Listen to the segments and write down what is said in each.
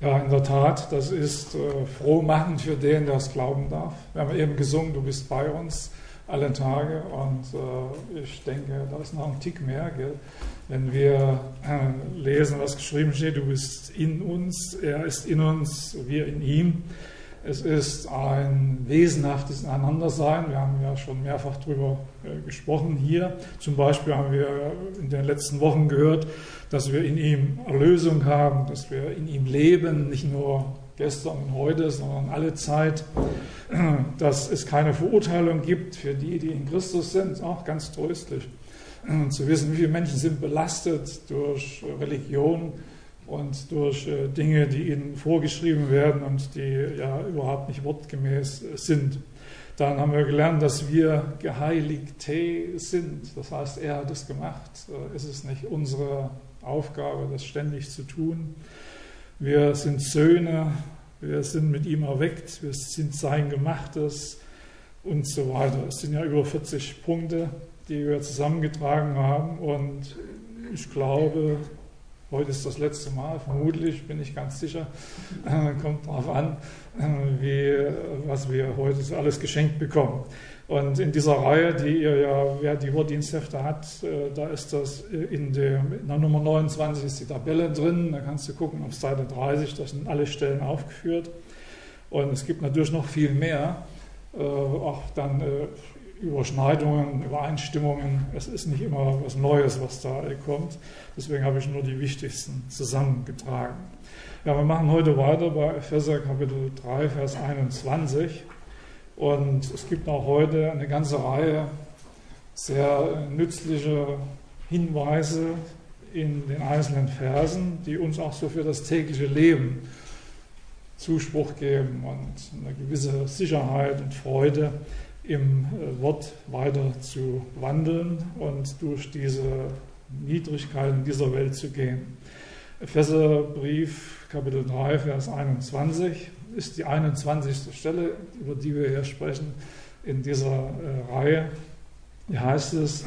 Ja, in der Tat, das ist frohmachend für den, der es glauben darf. Wir haben eben gesungen, du bist bei uns alle Tage, und ich denke, da ist noch ein Tick mehr, gell? Wenn wir lesen, was geschrieben steht, du bist in uns, er ist in uns, wir in ihm. Es ist ein wesenhaftes Ineinandersein. Wir haben ja schon mehrfach darüber gesprochen hier. Zum Beispiel haben wir in den letzten Wochen gehört, dass wir in ihm Erlösung haben, dass wir in ihm leben, nicht nur gestern und heute, sondern alle Zeit. Dass es keine Verurteilung gibt für die, die in Christus sind, auch ganz tröstlich. Zu wissen, wie viele Menschen sind belastet durch Religion und durch Dinge, die ihnen vorgeschrieben werden und die ja überhaupt nicht wortgemäß sind. Dann haben wir gelernt, dass wir Geheiligte sind. Das heißt, er hat es gemacht. Es ist nicht unsere Aufgabe, das ständig zu tun. Wir sind Söhne, wir sind mit ihm erweckt, wir sind sein Gemachtes und so weiter. Es sind ja über 40 Punkte, die wir zusammengetragen haben, und ich glaube, heute ist das letzte Mal, vermutlich, bin ich ganz sicher, kommt darauf an, was wir heute so alles geschenkt bekommen. Und in dieser Reihe, die ihr ja, wer die Wortdiensthefte hat, da ist das in der Nummer 29 ist die Tabelle drin, da kannst du gucken auf Seite 30, da sind alle Stellen aufgeführt. Und es gibt natürlich noch viel mehr, auch dann Überschneidungen, Übereinstimmungen. Es ist nicht immer was Neues, was da kommt. Deswegen habe ich nur die wichtigsten zusammengetragen. Ja, wir machen heute weiter bei Epheser Kapitel 3, Vers 21. Und es gibt auch heute eine ganze Reihe sehr nützlicher Hinweise in den einzelnen Versen, die uns auch so für das tägliche Leben Zuspruch geben und eine gewisse Sicherheit und Freude im Wort weiter zu wandeln und durch diese Niedrigkeiten dieser Welt zu gehen. Epheserbrief, Kapitel 3, Vers 21 ist die 21. Stelle, über die wir hier sprechen in dieser Reihe. Hier heißt es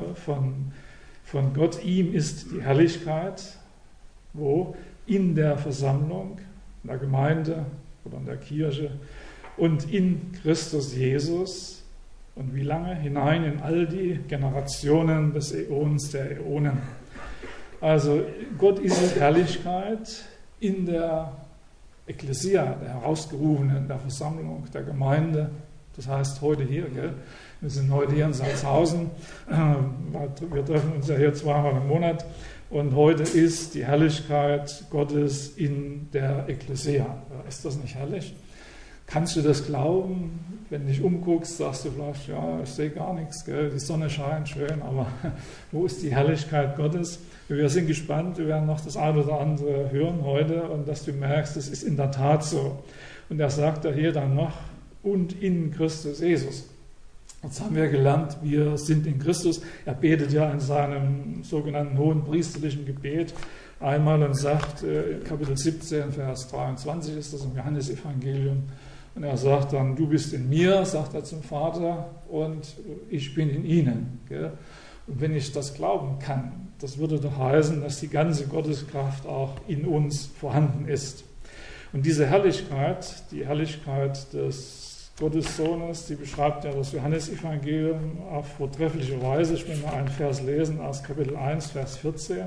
von Gott, ihm ist die Herrlichkeit, wo? In der Versammlung, in der Gemeinde oder in der Kirche und in Christus Jesus. Und wie lange? Hinein in all die Generationen des Äons der Äonen. Also Gott ist Herrlichkeit in der Ekklesia, der Herausgerufenen, der Versammlung, der Gemeinde. Das heißt heute hier, gell? Wir sind heute hier in Salzhausen. Wir treffen uns ja hier zweimal im Monat. Und heute ist die Herrlichkeit Gottes in der Ekklesia. Ist das nicht herrlich? Kannst du das glauben? Wenn du dich umguckst, sagst du vielleicht, ja, ich sehe gar nichts, gell? Die Sonne scheint schön, aber wo ist die Herrlichkeit Gottes? Wir sind gespannt, wir werden noch das eine oder andere hören heute, und dass du merkst, es ist in der Tat so. Und er sagt da hier dann noch, und in Christus Jesus. Jetzt haben wir gelernt, wir sind in Christus. Er betet ja in seinem sogenannten hohen priesterlichen Gebet einmal und sagt, Kapitel 17, Vers 23 ist das im Johannesevangelium, und er sagt dann, du bist in mir, sagt er zum Vater, und ich bin in ihnen. Gell? Und wenn ich das glauben kann, das würde doch heißen, dass die ganze Gotteskraft auch in uns vorhanden ist. Und diese Herrlichkeit, die Herrlichkeit des Gottessohnes, die beschreibt ja das Johannesevangelium auf vortreffliche Weise. Ich will mal einen Vers lesen aus Kapitel 1, Vers 14.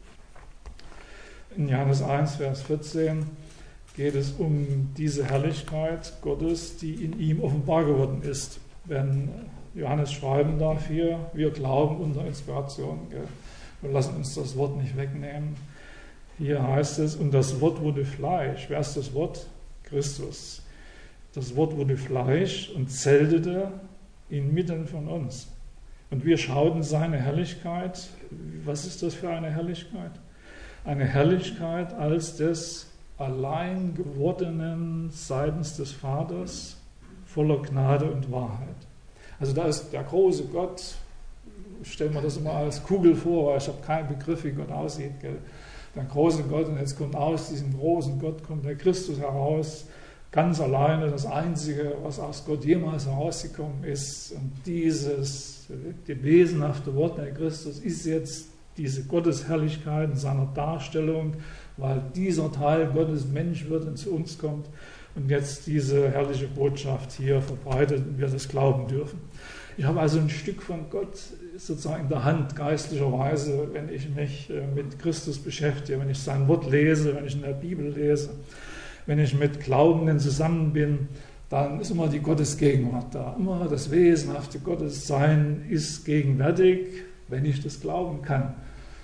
In Johannes 1, Vers 14 geht es um diese Herrlichkeit Gottes, die in ihm offenbar geworden ist. Wenn Johannes schreiben darf hier, wir glauben unter Inspiration, gell? Wir lassen uns das Wort nicht wegnehmen. Hier heißt es, und das Wort wurde Fleisch. Wer ist das Wort? Christus. Das Wort wurde Fleisch und zeltete inmitten von uns. Und wir schauten seine Herrlichkeit. Was ist das für eine Herrlichkeit? Eine Herrlichkeit als des allein gewordenen seitens des Vaters, voller Gnade und Wahrheit. Also da ist der große Gott, ich stelle mir das immer als Kugel vor, weil ich habe keinen Begriff, wie Gott aussieht. Gell? Der große Gott, und jetzt kommt aus diesem großen Gott, kommt der Christus heraus, ganz alleine, das Einzige, was aus Gott jemals herausgekommen ist. Und dieses die wesenhafte Wort, der Christus, ist jetzt diese Gottesherrlichkeit in seiner Darstellung, weil dieser Teil Gottes Mensch wird und zu uns kommt und jetzt diese herrliche Botschaft hier verbreitet und wir das glauben dürfen. Ich habe also ein Stück von Gott sozusagen in der Hand, geistlicherweise, wenn ich mich mit Christus beschäftige, wenn ich sein Wort lese, wenn ich in der Bibel lese, wenn ich mit Glaubenden zusammen bin, dann ist immer die Gottesgegenwart da. Immer das wesenhafte Gottessein ist gegenwärtig, wenn ich das glauben kann.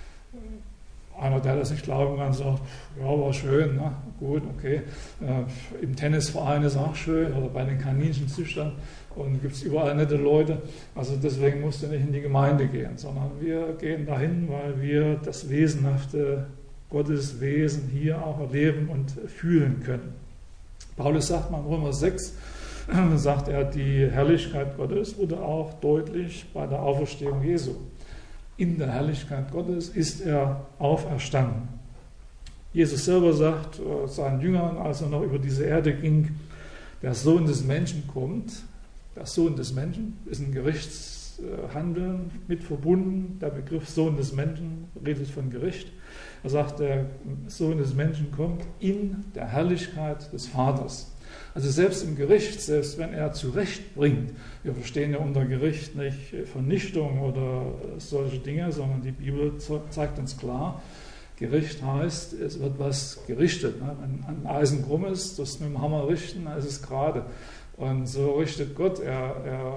Einer, der das nicht glauben kann, sagt, ja, war schön, na, gut, okay. Im Tennisverein ist auch schön oder bei den Kaninchenzüchtern und gibt es überall nette Leute. Also deswegen musst du nicht in die Gemeinde gehen, sondern wir gehen dahin, weil wir das wesenhafte Gotteswesen hier auch erleben und fühlen können. Paulus sagt mal in Römer 6, sagt er, die Herrlichkeit Gottes wurde auch deutlich bei der Auferstehung Jesu. In der Herrlichkeit Gottes ist er auferstanden. Jesus selber sagt seinen Jüngern, als er noch über diese Erde ging, der Sohn des Menschen kommt. Der Sohn des Menschen ist ein Gerichtshandeln mit verbunden. Der Begriff Sohn des Menschen redet von Gericht. Er sagt, der Sohn des Menschen kommt in der Herrlichkeit des Vaters. Also selbst im Gericht, selbst wenn er zurechtbringt, wir verstehen ja unter Gericht nicht Vernichtung oder solche Dinge, sondern die Bibel zeigt uns klar, Gericht heißt, es wird was gerichtet. Wenn ein Eisen krumm ist, das mit dem Hammer richten, dann ist es gerade. Und so richtet Gott, er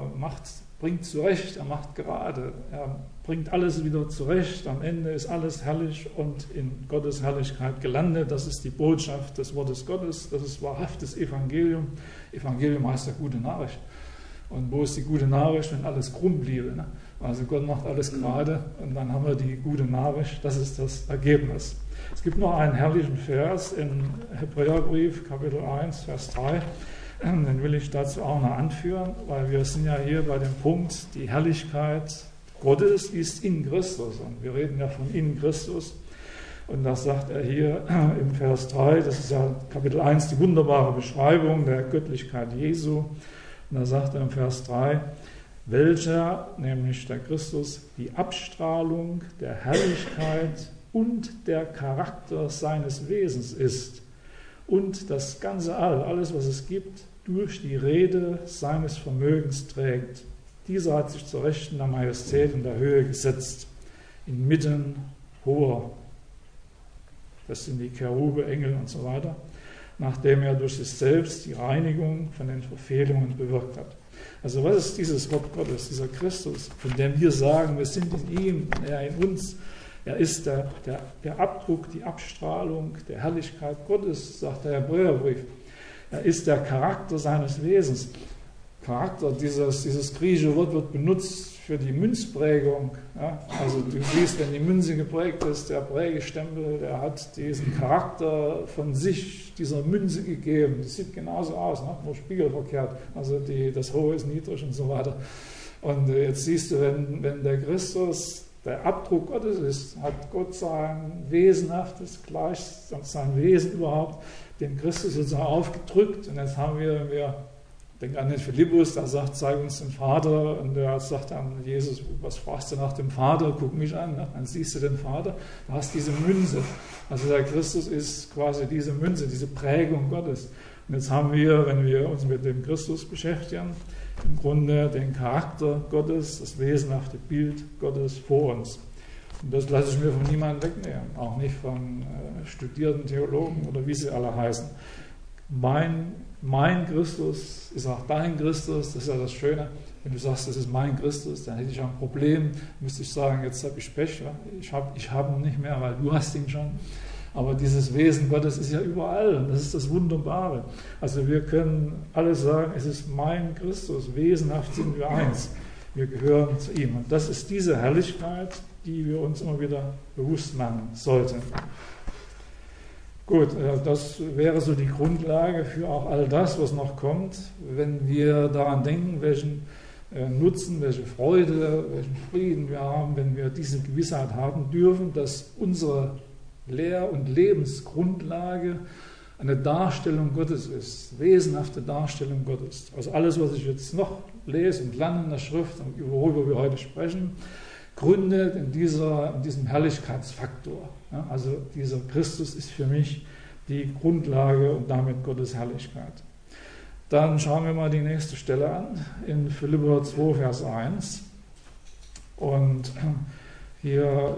bringt zurecht, er macht gerade, er bringt alles wieder zurecht. Am Ende ist alles herrlich und in Gottes Herrlichkeit gelandet. Das ist die Botschaft des Wortes Gottes, das ist wahrhaftes Evangelium. Evangelium heißt ja gute Nachricht. Und wo ist die gute Nachricht, wenn alles krumm bliebe? Ne? Also Gott macht alles gerade und dann haben wir die gute Nachricht, das ist das Ergebnis. Es gibt noch einen herrlichen Vers im Hebräerbrief, Kapitel 1, Vers 3. Den will ich dazu auch noch anführen, weil wir sind ja hier bei dem Punkt, die Herrlichkeit Gottes ist in Christus. Und wir reden ja von in Christus. Und das sagt er hier im Vers 3, das ist ja Kapitel 1, die wunderbare Beschreibung der Göttlichkeit Jesu. Und da sagt er im Vers 3, welcher, nämlich der Christus, die Abstrahlung der Herrlichkeit und der Charakter seines Wesens ist. Und das ganze alles, was es gibt, durch die Rede seines Vermögens trägt. Dieser hat sich zur Rechten der Majestät und der Höhe gesetzt, inmitten hoher. Das sind die Cherube, Engel und so weiter, nachdem er durch sich selbst die Reinigung von den Verfehlungen bewirkt hat. Also was ist dieses Wort Gottes, dieser Christus, von dem wir sagen, wir sind in ihm, er in uns. Er ist der Abdruck, die Abstrahlung der Herrlichkeit Gottes, sagt der Hebräerbrief. Er ist der Charakter seines Wesens. Charakter, dieses griechische Wort wird benutzt für die Münzprägung. Ja? Also du siehst, wenn die Münze geprägt ist, der Prägestempel, der hat diesen Charakter von sich dieser Münze gegeben. Das sieht genauso aus, ne? Nur spiegelverkehrt. Also das Hohe ist niedrig und so weiter. Und jetzt siehst du, wenn der Christus der Abdruck Gottes ist, hat Gott sein Wesenhaftes, gleich sein Wesen überhaupt, dem Christus sozusagen aufgedrückt. Und jetzt haben wir denk an den Philippus, der sagt, zeig uns den Vater. Und der sagt dann, Jesus, was fragst du nach dem Vater? Guck mich an. Ne? Dann siehst du den Vater, du hast diese Münze. Also der Christus ist quasi diese Münze, diese Prägung Gottes. Und jetzt haben wir, wenn wir uns mit dem Christus beschäftigen, im Grunde den Charakter Gottes, das wesenhafte Bild Gottes vor uns. Und das lasse ich mir von niemandem wegnehmen, auch nicht von studierten Theologen oder wie sie alle heißen. Mein Christus ist auch dein Christus, das ist ja das Schöne. Wenn du sagst, das ist mein Christus, dann hätte ich ein Problem, müsste ich sagen, jetzt habe ich Pech, ja? ich habe ihn nicht mehr, weil du hast ihn schon. Aber dieses Wesen Gottes ist ja überall und das ist das Wunderbare. Also wir können alle sagen, es ist mein Christus, wesenhaft sind wir eins. Wir gehören zu ihm. Und das ist diese Herrlichkeit, die wir uns immer wieder bewusst machen sollten. Gut, das wäre so die Grundlage für auch all das, was noch kommt, wenn wir daran denken, welchen Nutzen, welche Freude, welchen Frieden wir haben, wenn wir diese Gewissheit haben dürfen, dass unsere Lehr- und Lebensgrundlage eine Darstellung Gottes ist, wesenhafte Darstellung Gottes. Also alles, was ich jetzt noch lese und lerne in der Schrift und worüber wir heute sprechen, gründet in diesem Herrlichkeitsfaktor. Ja, also dieser Christus ist für mich die Grundlage und damit Gottes Herrlichkeit. Dann schauen wir mal die nächste Stelle an, in Philipper 2, Vers 1. Und hier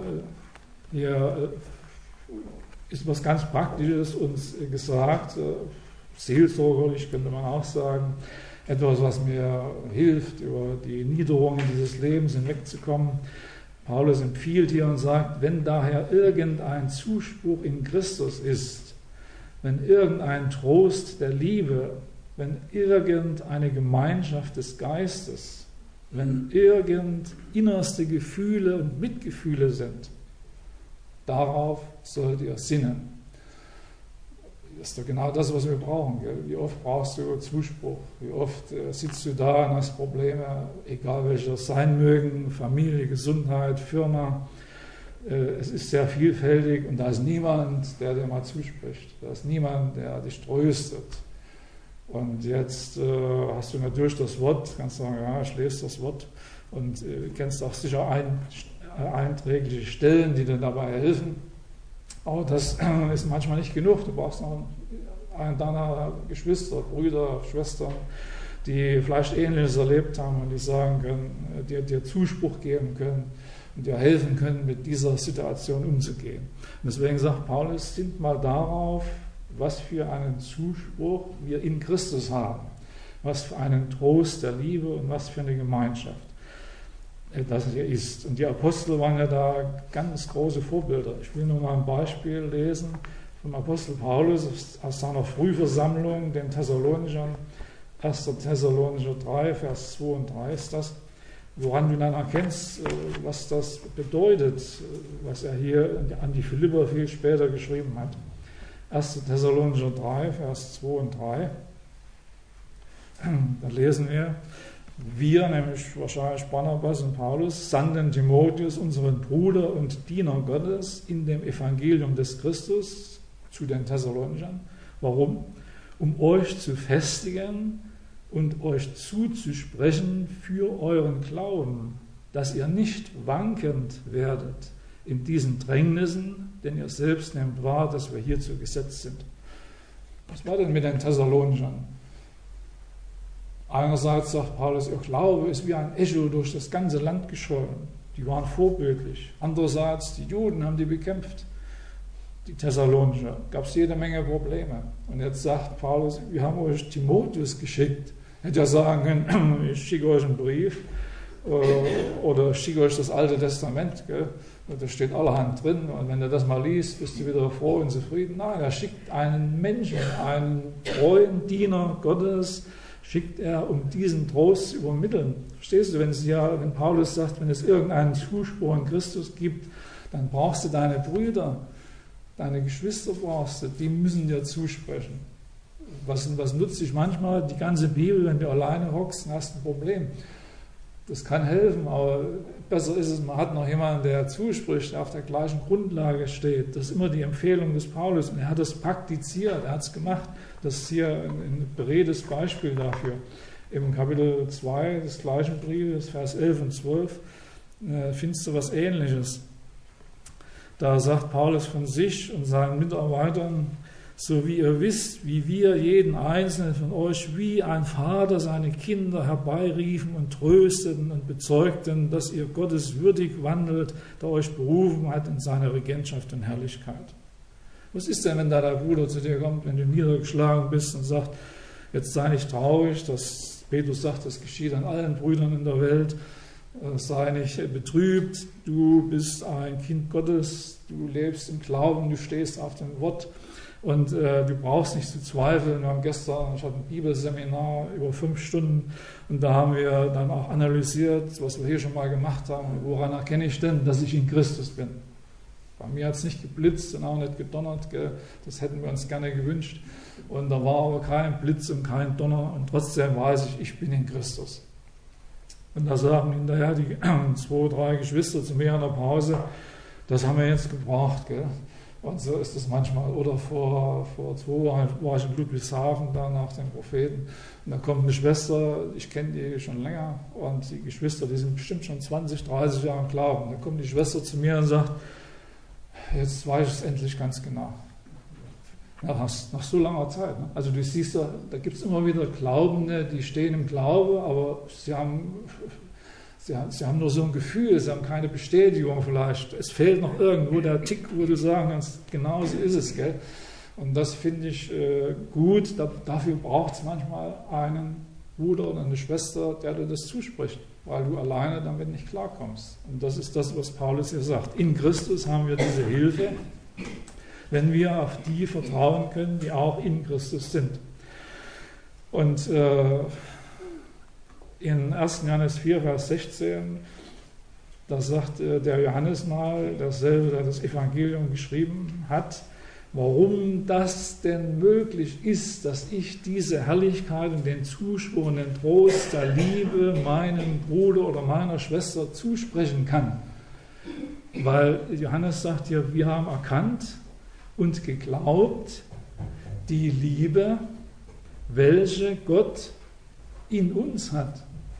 ist was ganz Praktisches uns gesagt, seelsorgerlich könnte man auch sagen, etwas, was mir hilft, über die Niederungen dieses Lebens hinwegzukommen. Paulus empfiehlt hier und sagt, wenn daher irgendein Zuspruch in Christus ist, wenn irgendein Trost der Liebe, wenn irgendeine Gemeinschaft des Geistes, wenn irgend innerste Gefühle und Mitgefühle sind, darauf sollt ihr sinnen. Das ist doch genau das, was wir brauchen. Gell? Wie oft brauchst du Zuspruch? Wie oft sitzt du da und hast Probleme, egal welche das sein mögen, Familie, Gesundheit, Firma. Es ist sehr vielfältig und da ist niemand, der dir mal zuspricht. Da ist niemand, der dich tröstet. Und jetzt hast du natürlich das Wort, kannst sagen, ja, ich lese das Wort und kennst auch sicher einträgliche Stellen, die dir dabei helfen. Aber das ist manchmal nicht genug. Du brauchst noch einen deiner Geschwister, Brüder, Schwestern, die vielleicht Ähnliches erlebt haben und die sagen können, dir Zuspruch geben können und dir helfen können, mit dieser Situation umzugehen. Und deswegen sagt Paulus, sinnt mal darauf, was für einen Zuspruch wir in Christus haben, was für einen Trost der Liebe und was für eine Gemeinschaft das hier ist. Und die Apostel waren ja da ganz große Vorbilder. Ich will nur mal ein Beispiel lesen vom Apostel Paulus aus seiner Frühversammlung, den Thessalonichern, 1. Thessalonicher 3, Vers 2 und 3 ist das, woran du dann erkennst, was das bedeutet, was er hier an die Philipper viel später geschrieben hat. 1. Thessalonicher 3, Vers 2 und 3. Da lesen wir, nämlich wahrscheinlich Barnabas und Paulus, sandten Timotheus, unseren Bruder und Diener Gottes, in dem Evangelium des Christus zu den Thessalonichern. Warum? Um euch zu festigen und euch zuzusprechen für euren Glauben, dass ihr nicht wankend werdet in diesen Drängnissen, denn ihr selbst nehmt wahr, dass wir hierzu gesetzt sind. Was war denn mit den Thessalonichern? Einerseits sagt Paulus, ihr Glaube ist wie ein Echo durch das ganze Land geschwollen. Die waren vorbildlich. Andererseits, die Juden haben die bekämpft. Die Thessalonicher, gab es jede Menge Probleme. Und jetzt sagt Paulus, wir haben euch Timotheus geschickt. Hätte ja sagen können, ich schicke euch einen Brief oder ich schicke euch das Alte Testament. Gell? Und da steht allerhand drin. Und wenn du das mal liest, bist du wieder froh und zufrieden. Nein, er schickt einen Menschen, einen treuen Diener Gottes, schickt er, um diesen Trost zu übermitteln. Verstehst du, wenn Paulus sagt, wenn es irgendeinen Zuspruch in Christus gibt, dann brauchst du deine Brüder, deine Geschwister brauchst du, die müssen dir zusprechen. Was nutzt dich manchmal die ganze Bibel, wenn du alleine hockst und hast ein Problem? Das kann helfen, aber besser ist es, man hat noch jemanden, der zuspricht, der auf der gleichen Grundlage steht. Das ist immer die Empfehlung des Paulus und er hat es praktiziert, er hat es gemacht. Das ist hier ein beredtes Beispiel dafür. Im Kapitel 2 des gleichen Briefes, Vers 11 und 12, findest du was Ähnliches. Da sagt Paulus von sich und seinen Mitarbeitern, so wie ihr wisst, wie wir jeden einzelnen von euch wie ein Vater seine Kinder herbeiriefen und trösteten und bezeugten, dass ihr Gottes würdig wandelt, der euch berufen hat in seine Regentschaft und Herrlichkeit. Was ist denn, wenn da der Bruder zu dir kommt, wenn du niedergeschlagen bist und sagt, jetzt sei nicht traurig, dass Petrus sagt, das geschieht an allen Brüdern in der Welt, sei nicht betrübt, du bist ein Kind Gottes, du lebst im Glauben, du stehst auf dem Wort und du brauchst nicht zu zweifeln. Ich hatte ein Bibelseminar über 5 Stunden und da haben wir dann auch analysiert, was wir hier schon mal gemacht haben, woran erkenne ich denn, dass ich in Christus bin. Bei mir hat es nicht geblitzt und auch nicht gedonnert, gell? Das hätten wir uns gerne gewünscht. Und da war aber kein Blitz und kein Donner und trotzdem weiß ich bin in Christus. Und da sagen hinterher die 2, 3 Geschwister zu mir in der Pause, das haben wir jetzt gebraucht. Gell? Und so ist es manchmal. Oder vor 2 Wochen war ich in Ludwigshafen, da nach den Propheten. Und da kommt eine Schwester, ich kenne die schon länger. Und die Geschwister, die sind bestimmt schon 20, 30 Jahre im Glauben. Da kommt die Schwester zu mir und sagt, jetzt weiß ich es endlich ganz genau. Nach so langer Zeit. Ne? Also du siehst, da gibt es immer wieder Glaubende, die stehen im Glaube, aber sie haben nur so ein Gefühl, sie haben keine Bestätigung vielleicht. Es fehlt noch irgendwo der Tick, wo du sagen kannst, genau so ist es. Gell? Und das finde ich gut. Dafür braucht es manchmal einen Bruder oder eine Schwester, der dir das zuspricht, weil du alleine damit nicht klarkommst. Und das ist das, was Paulus hier sagt. In Christus haben wir diese Hilfe, wenn wir auf die vertrauen können, die auch in Christus sind. Und in 1. Johannes 4, Vers 16, da sagt der Johannes mal, derselbe, der das Evangelium geschrieben hat, warum das denn möglich ist, dass ich diese Herrlichkeit und den Zuspruch und den Trost der Liebe meinem Bruder oder meiner Schwester zusprechen kann. Weil Johannes sagt hier, wir haben erkannt und geglaubt, die Liebe, welche Gott in uns hat.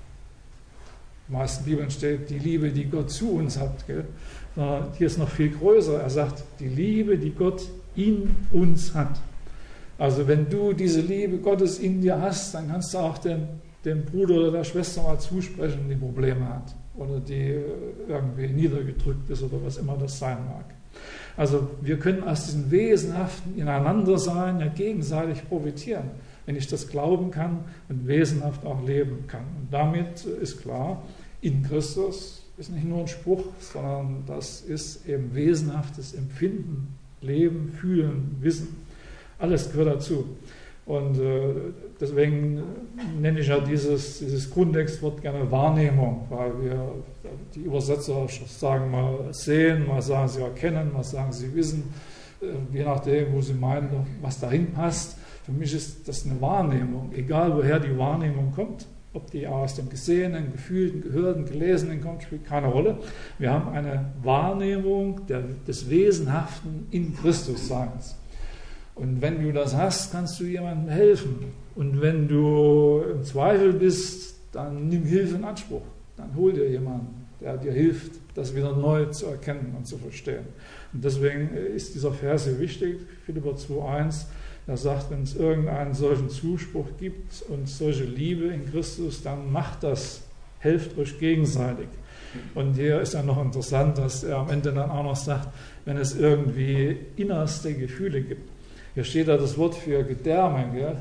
In den meisten Bibeln steht die Liebe, die Gott zu uns hat. Gell? Hier ist noch viel größer. Er sagt, die Liebe, die Gott in uns hat. Also wenn du diese Liebe Gottes in dir hast, dann kannst du auch dem Bruder oder der Schwester mal zusprechen, die Probleme hat oder die irgendwie niedergedrückt ist oder was immer das sein mag. Also wir können aus diesem wesenhaften Ineinandersein ja gegenseitig profitieren, wenn ich das glauben kann und wesenhaft auch leben kann. Und damit ist klar, in Christus ist nicht nur ein Spruch, sondern das ist eben wesenhaftes Empfinden, Leben, Fühlen, Wissen. Alles gehört dazu. Und deswegen nenne ich ja dieses Grundtextwort gerne Wahrnehmung, weil wir die Übersetzer sagen mal sehen, mal sagen sie erkennen, mal sagen sie wissen, je nachdem, wo sie meinen, was dahin passt. Für mich ist das eine Wahrnehmung, egal woher die Wahrnehmung kommt, ob die aus dem Gesehenen, Gefühlten, Gehörten, Gelesenen kommt, spielt keine Rolle. Wir haben eine Wahrnehmung des Wesenhaften in Christusseins. Und wenn du das hast, kannst du jemandem helfen. Und wenn du im Zweifel bist, dann nimm Hilfe in Anspruch. Dann hol dir jemanden, der dir hilft, das wieder neu zu erkennen und zu verstehen. Und deswegen ist dieser Vers hier wichtig, Philipper 2,1, der sagt, wenn es irgendeinen solchen Zuspruch gibt und solche Liebe in Christus, dann macht das, helft euch gegenseitig. Und hier ist ja noch interessant, dass er am Ende dann auch noch sagt, wenn es irgendwie innerste Gefühle gibt. Hier steht da das Wort für Gedärme. Gell?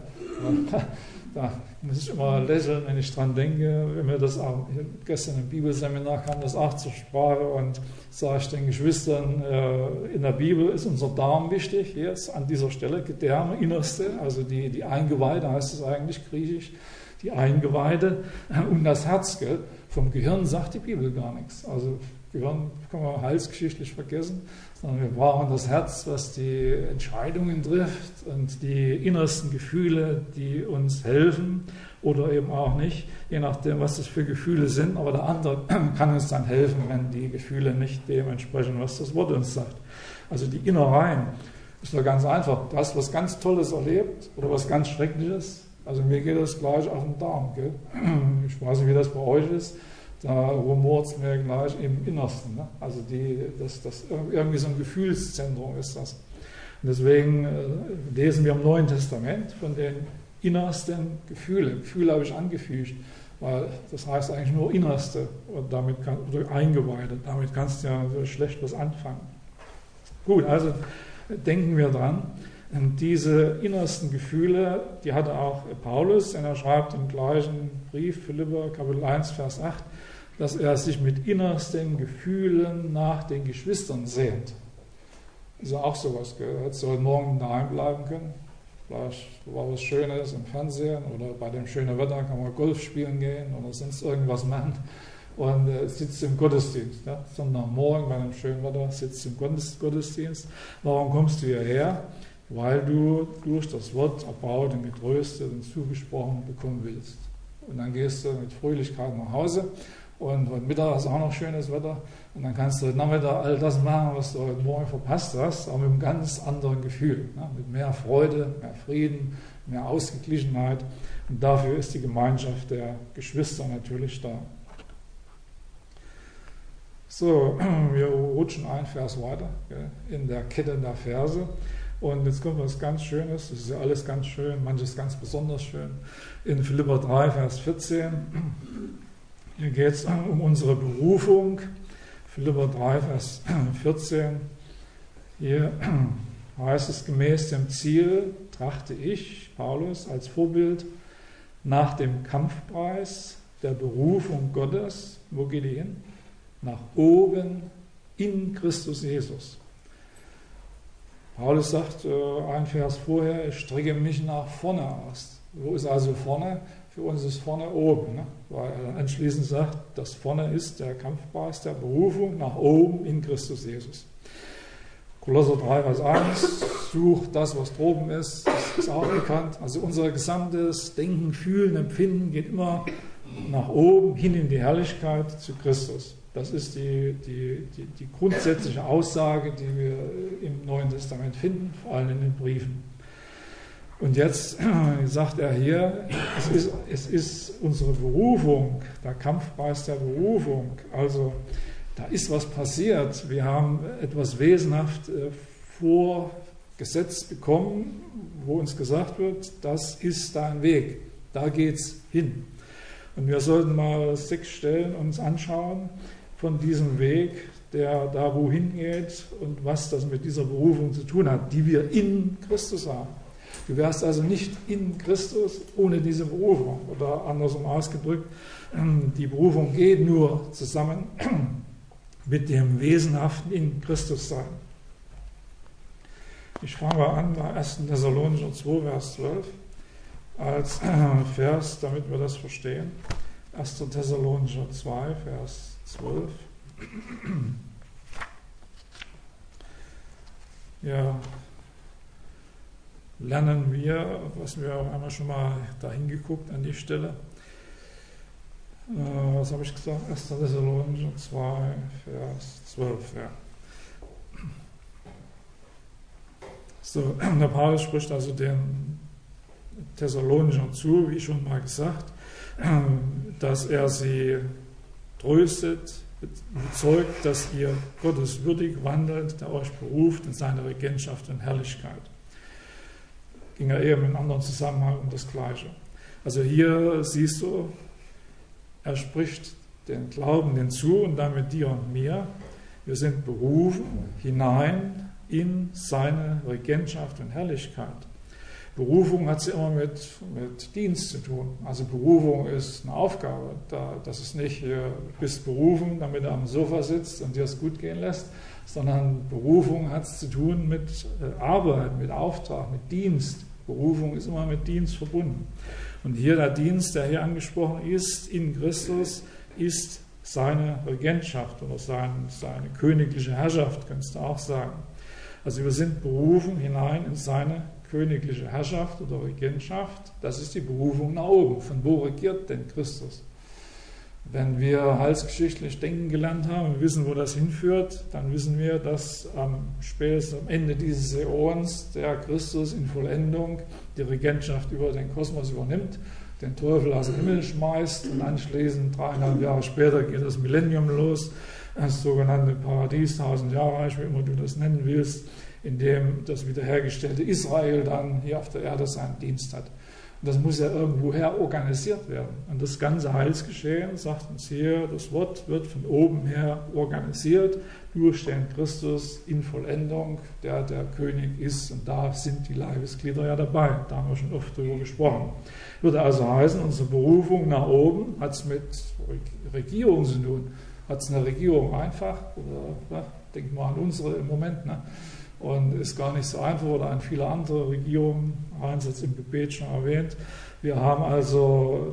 Da muss ich immer lächeln, wenn ich dran denke. Wenn wir das auch, gestern im Bibelseminar kam das auch zur Sprache und sage ich den Geschwistern, in der Bibel ist unser Darm wichtig. Hier ist an dieser Stelle Gedärme, Innerste, also die Eingeweide heißt es eigentlich griechisch, die Eingeweide und das Herz. Gell? Vom Gehirn sagt die Bibel gar nichts. Also Gehirn kann man heilsgeschichtlich vergessen, sondern wir brauchen das Herz, was die Entscheidungen trifft und die innersten Gefühle, die uns helfen oder eben auch nicht, je nachdem, was das für Gefühle sind. Aber der andere kann uns dann helfen, wenn die Gefühle nicht dem entsprechen, was das Wort uns sagt. Also die Innereien ist doch ganz einfach. Du hast was ganz Tolles erlebt oder was ganz Schreckliches. Also mir geht das gleich auf den Darm. Gell? Ich weiß nicht, wie das bei euch ist. Da rumort es mir gleich im Innersten. Ne? Also das irgendwie so ein Gefühlszentrum ist das. Und deswegen lesen wir im Neuen Testament von den innersten Gefühlen. Gefühle habe ich angefügt, weil das heißt eigentlich nur Innerste und damit oder Eingeweide. Damit kannst du ja schlecht was anfangen. Gut, also denken wir dran. Und diese innersten Gefühle, die hatte auch Paulus, denn er schreibt im gleichen Brief, Philipper, Kapitel 1, Vers 8, dass er sich mit innersten Gefühlen nach den Geschwistern sehnt. Ist ja auch sowas, hättest du heute Morgen daheim bleiben können. Vielleicht war was Schönes im Fernsehen oder bei dem schönen Wetter kann man Golf spielen gehen oder sonst irgendwas machen und sitzt im Gottesdienst. Ja? Sonntagmorgen bei einem schönen Wetter sitzt im Gottesdienst. Warum kommst du hierher? Weil du durch das Wort erbaut und getröstet und zugesprochen bekommen willst. Und dann gehst du mit Fröhlichkeit nach Hause und heute Mittag ist auch noch schönes Wetter und dann kannst du heute Nachmittag all das machen, was du heute Morgen verpasst hast, aber mit einem ganz anderen Gefühl, ne? Mit mehr Freude, mehr Frieden, mehr Ausgeglichenheit. Und dafür ist die Gemeinschaft der Geschwister natürlich da. So, wir rutschen ein Vers weiter, gell, in der Kette der Verse. Und jetzt kommt was ganz Schönes, das ist ja alles ganz schön, manches ganz besonders schön. In Philipper 3, Vers 14, hier geht es um unsere Berufung. Philipper 3, Vers 14, hier heißt es: Gemäß dem Ziel trachte ich, Paulus, als Vorbild nach dem Kampfpreis der Berufung Gottes. Wo geht die hin? Nach oben in Christus Jesus. Paulus sagt ein Vers vorher, ich strecke mich nach vorne aus. Wo ist also vorne? Für uns ist vorne oben, ne? Weil er dann anschließend sagt, das vorne ist der Kampfpreis der Berufung nach oben in Christus Jesus. Kolosser 3, Vers 1, sucht das, was droben ist, das ist auch bekannt. Also unser gesamtes Denken, Fühlen, Empfinden geht immer nach oben, hin in die Herrlichkeit zu Christus. Das ist die grundsätzliche Aussage, die wir im Neuen Testament finden, vor allem in den Briefen. Und jetzt sagt er hier, es ist unsere Berufung, der Kampfpreis der Berufung. Also da ist was passiert. Wir haben etwas wesenhaft vorgesetzt bekommen, wo uns gesagt wird, das ist dein Weg, da geht's hin. Und wir sollten mal 6 Stellen uns anschauen von diesem Weg, der da wohin geht und was das mit dieser Berufung zu tun hat, die wir in Christus haben. Du wärst also nicht in Christus ohne diese Berufung. Oder andersrum ausgedrückt, die Berufung geht nur zusammen mit dem Wesenhaften in Christus sein. Ich fange mal an bei 1. Thessalonicher 2, Vers 12 als Vers, damit wir das verstehen. 1. Thessalonicher 2, Vers 12. Ja, lernen wir, was wir einmal schon mal dahin geguckt an die Stelle. Was habe ich gesagt? 1. Thessalonicher 2, Vers 12. Ja. So, der Paulus spricht also den Thessalonichern zu, wie schon mal gesagt, dass er sie tröstet, bezeugt, dass ihr Gottes würdig wandelt, der euch beruft in seine Regentschaft und Herrlichkeit. Ging ja eben in einem anderen Zusammenhang um das Gleiche. Also hier siehst du, er spricht den Glaubenden zu und damit dir und mir. Wir sind berufen hinein in seine Regentschaft und Herrlichkeit. Berufung hat sie immer mit Dienst zu tun. Also Berufung ist eine Aufgabe. Das ist nicht, du bist berufen, damit du am Sofa sitzt und dir es gut gehen lässt, sondern Berufung hat es zu tun mit Arbeit, mit Auftrag, mit Dienst. Berufung ist immer mit Dienst verbunden. Und hier der Dienst, der hier angesprochen ist, in Christus, ist seine Regentschaft oder seine königliche Herrschaft, kannst du auch sagen. Also wir sind berufen hinein in seine königliche Herrschaft oder Regentschaft. Das ist die Berufung nach oben. Von wo regiert denn Christus? Wenn wir heilsgeschichtlich denken gelernt haben und wissen, wo das hinführt, dann wissen wir, dass spätestens am Ende dieses Äons der Christus in Vollendung die Regentschaft über den Kosmos übernimmt, den Teufel aus dem Himmel schmeißt und anschließend 3,5 Jahre später geht das Millennium los, das sogenannte Paradies, 1000 Jahre Reich, wie immer du das nennen willst, in dem das wiederhergestellte Israel dann hier auf der Erde seinen Dienst hat. Und das muss ja irgendwoher organisiert werden. Und das ganze Heilsgeschehen, sagt uns hier, das Wort wird von oben her organisiert durch den Christus in Vollendung, der König ist. Und da sind die Leibesglieder ja dabei. Da haben wir schon oft drüber gesprochen. Würde also heißen, unsere Berufung nach oben hat es mit Regierung zu tun. Hat es eine Regierung einfach? Oder denkt mal an unsere im Moment, ne? Und ist gar nicht so einfach, oder an viele andere Regierungen, Heinz hat es im Gebet schon erwähnt. Wir haben also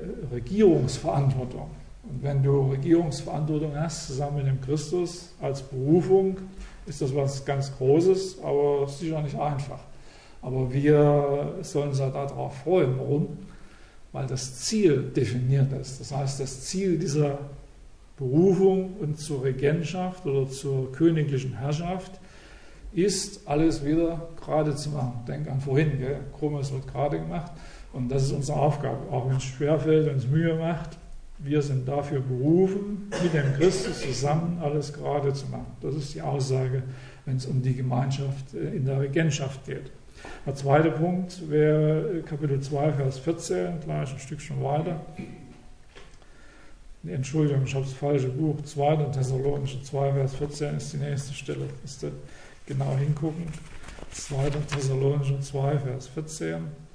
Regierungsverantwortung. Und wenn du Regierungsverantwortung hast, zusammen mit dem Christus als Berufung, ist das was ganz Großes, aber sicher nicht einfach. Aber wir sollen uns halt darauf freuen. Warum? weil das Ziel definiert ist. Das heißt, das Ziel dieser Berufung und zur Regentschaft oder zur königlichen Herrschaft ist, alles wieder gerade zu machen. Denk an vorhin, Krummes wird gerade gemacht und das ist unsere Aufgabe. Auch wenn es schwerfällt und es Mühe macht, wir sind dafür berufen, mit dem Christus zusammen alles gerade zu machen. Das ist die Aussage, wenn es um die Gemeinschaft in der Regentschaft geht. Der zweite Punkt wäre Kapitel 2, Vers 14, gleich ein Stückchen weiter. Entschuldigung, ich habe das falsche Buch. 2. Thessalonicher 2, Vers 14 ist die nächste Stelle. Müsst ihr genau hingucken. 2. Thessalonicher 2, Vers 14.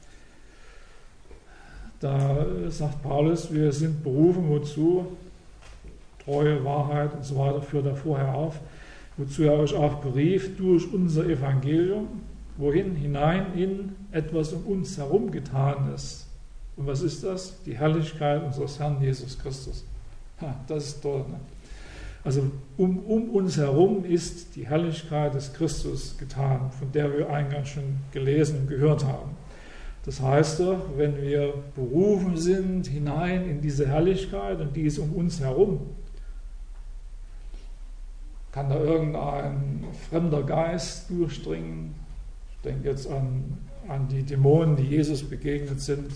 Da sagt Paulus, wir sind berufen, wozu? Treue, Wahrheit und so weiter führt er vorher auf. Wozu er euch auch berief, durch unser Evangelium, wohin? Hinein in etwas um uns herum getan ist. Und was ist das? Die Herrlichkeit unseres Herrn Jesus Christus. Das ist toll. Ne? Also um uns herum ist die Herrlichkeit des Christus getan, von der wir eingangs schon gelesen und gehört haben. Das heißt doch, wenn wir berufen sind hinein in diese Herrlichkeit und die ist um uns herum, kann da irgendein fremder Geist durchdringen. Ich denke jetzt an die Dämonen, die Jesus begegnet sind.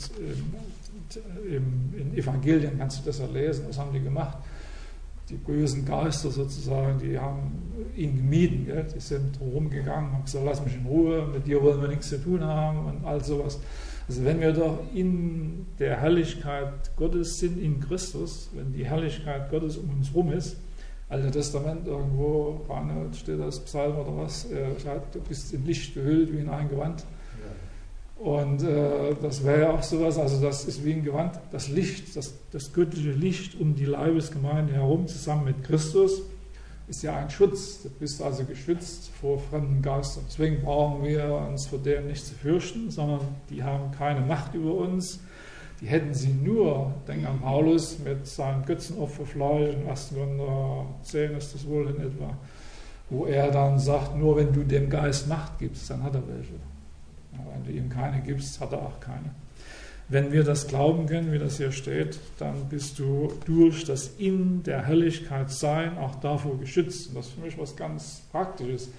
In Evangelien kannst du das ja lesen. Was haben die gemacht? Die bösen Geister sozusagen, die haben ihn gemieden. Gell? Die sind rumgegangen, haben gesagt, lass mich in Ruhe, mit dir wollen wir nichts zu tun haben und all sowas. Also wenn wir doch in der Herrlichkeit Gottes sind, in Christus, wenn die Herrlichkeit Gottes um uns rum ist, Alte Testament irgendwo, Reinhold, steht das Psalm oder was, du bist in Licht gehüllt wie in ein Gewand. Und das wäre ja auch sowas, also das ist wie ein Gewand, das Licht, das göttliche Licht um die Leibesgemeinde herum, zusammen mit Christus, ist ja ein Schutz. Du bist also geschützt vor fremden Geistern. Deswegen brauchen wir uns vor denen nicht zu fürchten, sondern die haben keine Macht über uns. Die hätten sie nur, denk an Paulus mit seinem Götzenopferfleisch, in 1. Korinther 10 ist das wohl in etwa, wo er dann sagt, nur wenn du dem Geist Macht gibst, dann hat er welche. Wenn du ihm keine gibst, hat er auch keine. Wenn wir das glauben können, wie das hier steht, dann bist du durch das In der Herrlichkeit Sein auch davor geschützt. Und das ist für mich was ganz Praktisches.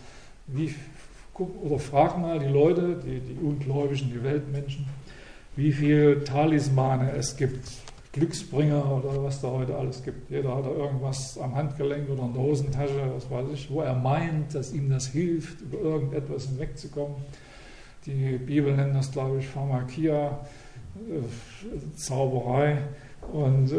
Frag mal die Leute, die Ungläubigen, die Weltmenschen, wie viele Talismane es gibt. Glücksbringer oder was da heute alles gibt. Jeder hat da irgendwas am Handgelenk oder in der Hosentasche, was weiß ich, wo er meint, dass ihm das hilft, über irgendetwas hinwegzukommen. Die Bibel nennt das, glaube ich, Pharmakia, Zauberei. Und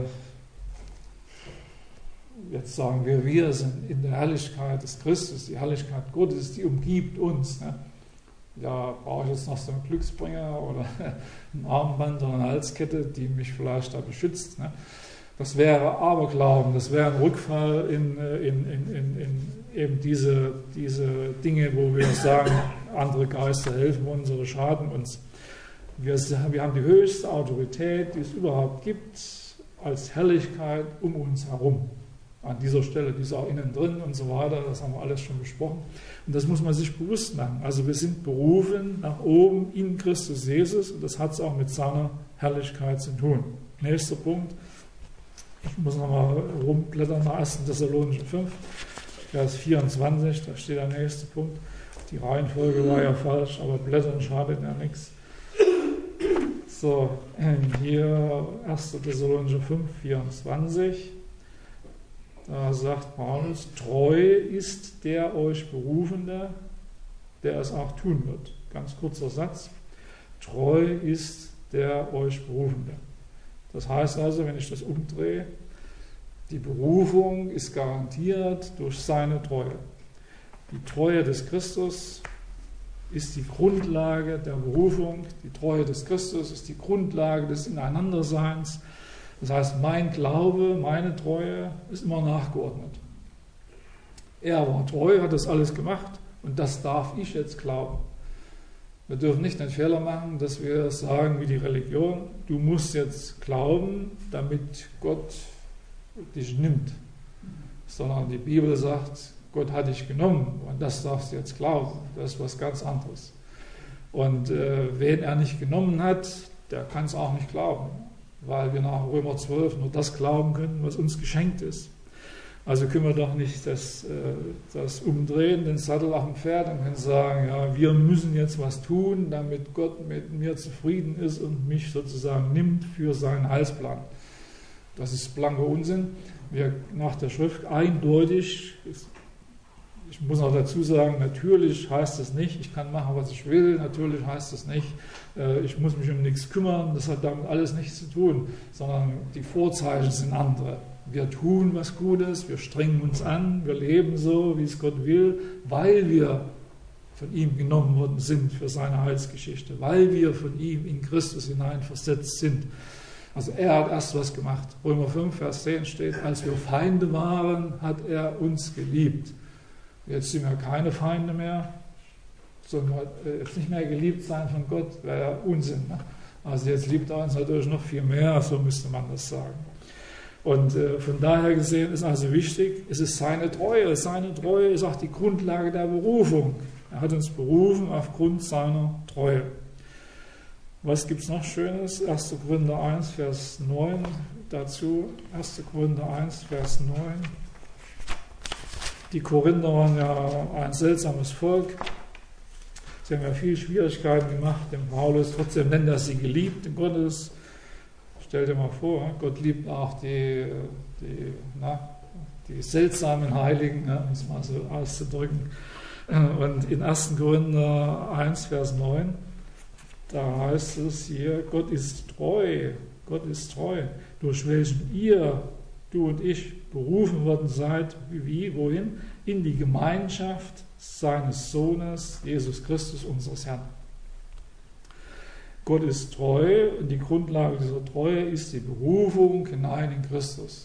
jetzt sagen wir sind in der Herrlichkeit des Christus, die Herrlichkeit Gottes, die umgibt uns. Ne? Ja, brauche ich jetzt noch so einen Glücksbringer oder ein Armband oder eine Halskette, die mich vielleicht da beschützt. Ne? Das wäre Aberglauben, das wäre ein Rückfall in eben diese Dinge, wo wir sagen, andere Geister helfen uns oder schaden uns. Wir haben die höchste Autorität, die es überhaupt gibt, als Herrlichkeit um uns herum. An dieser Stelle, die ist auch innen drin und so weiter, das haben wir alles schon besprochen. Und das muss man sich bewusst machen. Also wir sind berufen nach oben in Christus Jesus und das hat es auch mit seiner Herrlichkeit zu tun. Nächster Punkt, ich muss nochmal rumblättern nach 1. Thessalonicher 5, Vers 24, da steht der nächste Punkt. Die Reihenfolge war ja falsch, aber blättern schadet ja nichts. So, hier 1. Thessalonicher 5, 24. Da sagt Paulus, treu ist der euch Berufene, der es auch tun wird. Ganz kurzer Satz. Treu ist der euch Berufene. Das heißt also, wenn ich das umdrehe, die Berufung ist garantiert durch seine Treue. Die Treue des Christus ist die Grundlage der Berufung. Die Treue des Christus ist die Grundlage des Ineinanderseins. Das heißt, mein Glaube, meine Treue ist immer nachgeordnet. Er war treu, hat das alles gemacht und das darf ich jetzt glauben. Wir dürfen nicht den Fehler machen, dass wir sagen wie die Religion, du musst jetzt glauben, damit Gott dich nimmt. Sondern die Bibel sagt, Gott hat dich genommen und das darfst du jetzt glauben. Das ist was ganz anderes. Und wen er nicht genommen hat, der kann es auch nicht glauben, weil wir nach Römer 12 nur das glauben können, was uns geschenkt ist. Also können wir doch nicht das umdrehen, den Sattel auf dem Pferd und können sagen, ja, wir müssen jetzt was tun, damit Gott mit mir zufrieden ist und mich sozusagen nimmt für seinen Heilsplan. Das ist blanker Unsinn. Wir nach der Schrift eindeutig, ich muss noch dazu sagen, natürlich heißt es nicht, ich kann machen, was ich will, natürlich heißt es nicht, ich muss mich um nichts kümmern, das hat damit alles nichts zu tun, sondern die Vorzeichen sind andere. Wir tun was Gutes, wir strengen uns an, wir leben so, wie es Gott will, weil wir von ihm genommen worden sind für seine Heilsgeschichte, weil wir von ihm in Christus hinein versetzt sind. Also er hat erst was gemacht. Römer 5, Vers 10 steht, als wir Feinde waren, hat er uns geliebt. Jetzt sind wir keine Feinde mehr, sondern jetzt nicht mehr geliebt sein von Gott, wäre ja Unsinn. Ne? Also jetzt liebt er uns natürlich noch viel mehr, so müsste man das sagen. Und von daher gesehen ist also wichtig, es ist seine Treue. Seine Treue ist auch die Grundlage der Berufung. Er hat uns berufen aufgrund seiner Treue. Was gibt es noch Schönes? 1. Korinther 1, Vers 9 dazu. 1. Korinther 1, Vers 9. Die Korinther waren ja ein seltsames Volk. Sie haben ja viele Schwierigkeiten gemacht, dem Paulus. Trotzdem nennt er sie geliebt im Gottes. Stell dir mal vor, Gott liebt auch die seltsamen Heiligen, um es mal so auszudrücken. Und in 1. Korinther 1, Vers 9, da heißt es hier, Gott ist treu, durch welchen ihr, du und ich, berufen worden seid, wohin? In die Gemeinschaft seines Sohnes, Jesus Christus, unseres Herrn. Gott ist treu und die Grundlage dieser Treue ist die Berufung hinein in Christus.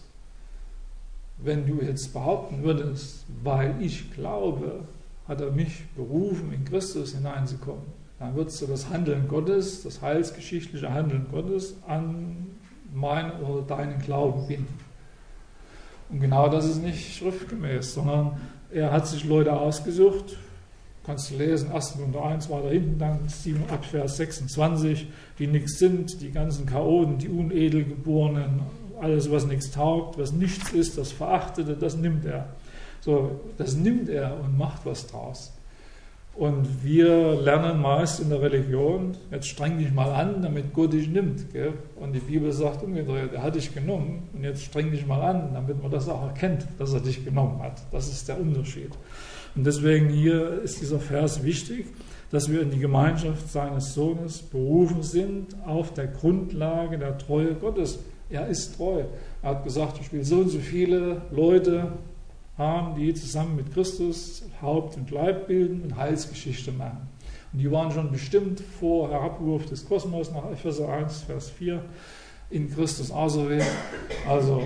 Wenn du jetzt behaupten würdest, weil ich glaube, hat er mich berufen, in Christus hineinzukommen, dann würdest du das Handeln Gottes, das heilsgeschichtliche Handeln Gottes an meinen oder deinen Glauben binden. Und genau das ist nicht schriftgemäß, sondern er hat sich Leute ausgesucht. Kannst du lesen, 1. Korinther 1 war da hinten, dann 7 ab Vers 26, die nichts sind, die ganzen Chaoten, die Unedelgeborenen, alles, was nichts taugt, was nichts ist, das Verachtete, das nimmt er. So, das nimmt er und macht was draus. Und wir lernen meist in der Religion, jetzt streng dich mal an, damit Gott dich nimmt. Gell? Und die Bibel sagt umgedreht, er hat dich genommen und jetzt streng dich mal an, damit man das auch erkennt, dass er dich genommen hat. Das ist der Unterschied. Und deswegen hier ist dieser Vers wichtig, dass wir in die Gemeinschaft seines Sohnes berufen sind auf der Grundlage der Treue Gottes. Er ist treu. Er hat gesagt, ich will so und so viele Leute haben, die zusammen mit Christus Haupt und Leib bilden und Heilsgeschichte machen. Und die waren schon bestimmt vor Herabwurf des Kosmos nach Epheser 1, Vers 4 in Christus auserwählt. Also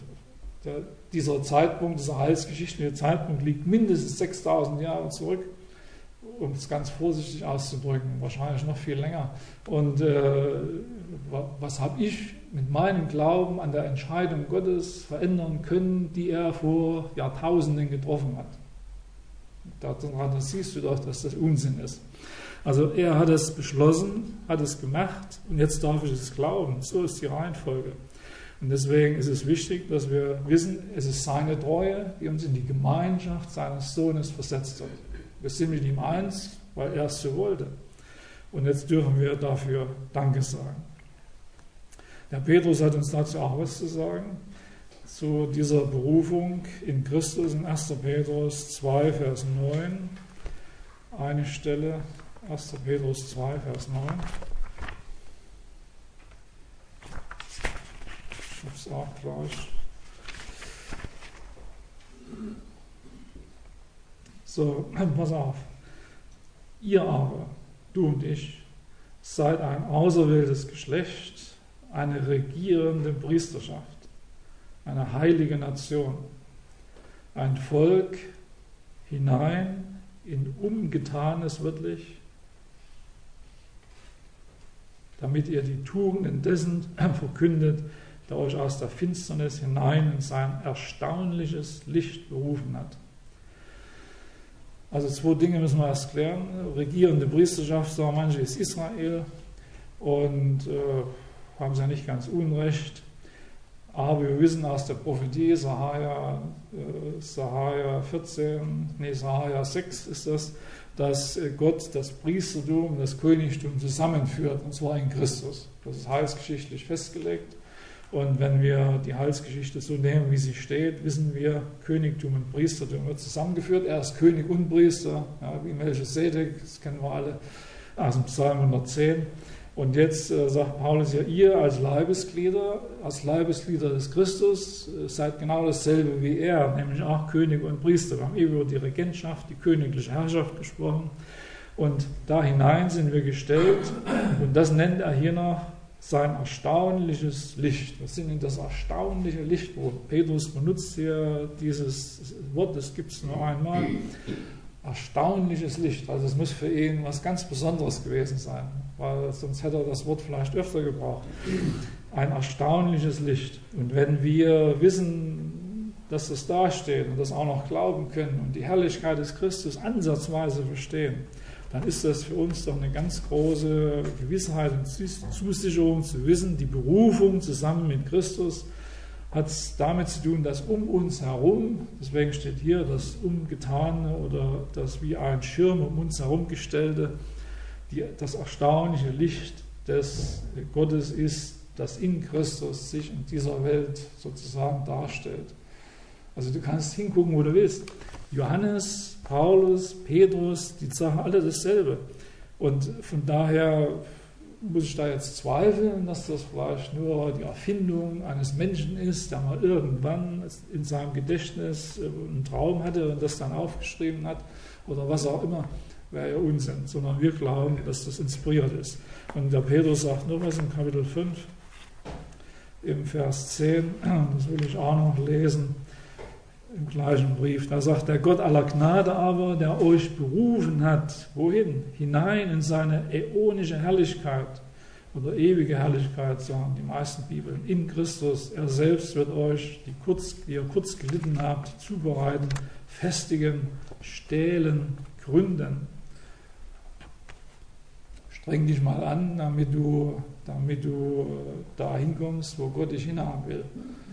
dieser Zeitpunkt, dieser heilsgeschichtliche Zeitpunkt liegt mindestens 6000 Jahre zurück, um es ganz vorsichtig auszudrücken, wahrscheinlich noch viel länger. Und was habe ich mit meinem Glauben an der Entscheidung Gottes verändern können, die er vor Jahrtausenden getroffen hat? Daran siehst du doch, dass das Unsinn ist. Also er hat es beschlossen, hat es gemacht und jetzt darf ich es glauben. So ist die Reihenfolge. Und deswegen ist es wichtig, dass wir wissen, es ist seine Treue, die uns in die Gemeinschaft seines Sohnes versetzt hat. Wir sind mit ihm eins, weil er es so wollte. Und jetzt dürfen wir dafür Danke sagen. Der Petrus hat uns dazu auch was zu sagen, zu dieser Berufung in Christus in 1. Petrus 2, Vers 9. Eine Stelle, 1. Petrus 2, Vers 9. Ich habe es auch gleich. So, pass auf. Ihr aber, du und ich, seid ein auserwähltes Geschlecht, eine regierende Priesterschaft, eine heilige Nation, ein Volk hinein in Umgetanes wirklich, damit ihr die Tugenden dessen verkündet, der euch aus der Finsternis hinein in sein erstaunliches Licht berufen hat. Also 2 Dinge müssen wir erst klären. Regierende Priesterschaft, sagen manche, ist Israel. und haben sie ja nicht ganz unrecht. Aber wir wissen aus der Prophetie, Sacharja 6 ist das, dass Gott das Priestertum, das Königtum zusammenführt, und zwar in Christus. Das ist heilsgeschichtlich festgelegt. Und wenn wir die Heilsgeschichte so nehmen, wie sie steht, wissen wir, Königtum und Priestertum wird zusammengeführt. Er ist König und Priester, ja, wie Melchisedek, das kennen wir alle aus dem Psalm 110. Und jetzt sagt Paulus ja, ihr als Leibesglieder des Christus, seid genau dasselbe wie er, nämlich auch König und Priester. Wir haben eben über die Regentschaft, die königliche Herrschaft gesprochen. Und da hinein sind wir gestellt. Und das nennt er hier noch sein erstaunliches Licht. Was sind denn das erstaunliche Licht? Wo Petrus benutzt hier dieses Wort, das gibt es nur einmal. Erstaunliches Licht. Also es muss für ihn was ganz Besonderes gewesen sein, weil sonst hätte er das Wort vielleicht öfter gebraucht. Ein erstaunliches Licht. Und wenn wir wissen, dass das dasteht und das auch noch glauben können und die Herrlichkeit des Christus ansatzweise verstehen, dann ist das für uns doch eine ganz große Gewissheit und Zusicherung zu wissen, die Berufung zusammen mit Christus hat es damit zu tun, dass um uns herum, deswegen steht hier das Umgetane oder das wie ein Schirm um uns herum gestellte, das erstaunliche Licht des Gottes ist, das in Christus sich in dieser Welt sozusagen darstellt. Also du kannst hingucken, wo du willst. Johannes, Paulus, Petrus, die sagen alle dasselbe. Und von daher muss ich da jetzt zweifeln, dass das vielleicht nur die Erfindung eines Menschen ist, der mal irgendwann in seinem Gedächtnis einen Traum hatte und das dann aufgeschrieben hat oder was auch immer, wäre ja Unsinn, sondern wir glauben, dass das inspiriert ist. Und der Petrus sagt noch was im Kapitel 5, im Vers 10, das will ich auch noch lesen, im gleichen Brief, da sagt der Gott aller Gnade aber, der euch berufen hat, wohin? Hinein in seine äonische Herrlichkeit oder ewige Herrlichkeit, sagen die meisten Bibeln, in Christus. Er selbst wird euch, die ihr kurz gelitten habt, zubereiten, festigen, stählen, gründen. Streng dich mal an, damit du da hinkommst, wo Gott dich hinhaben will.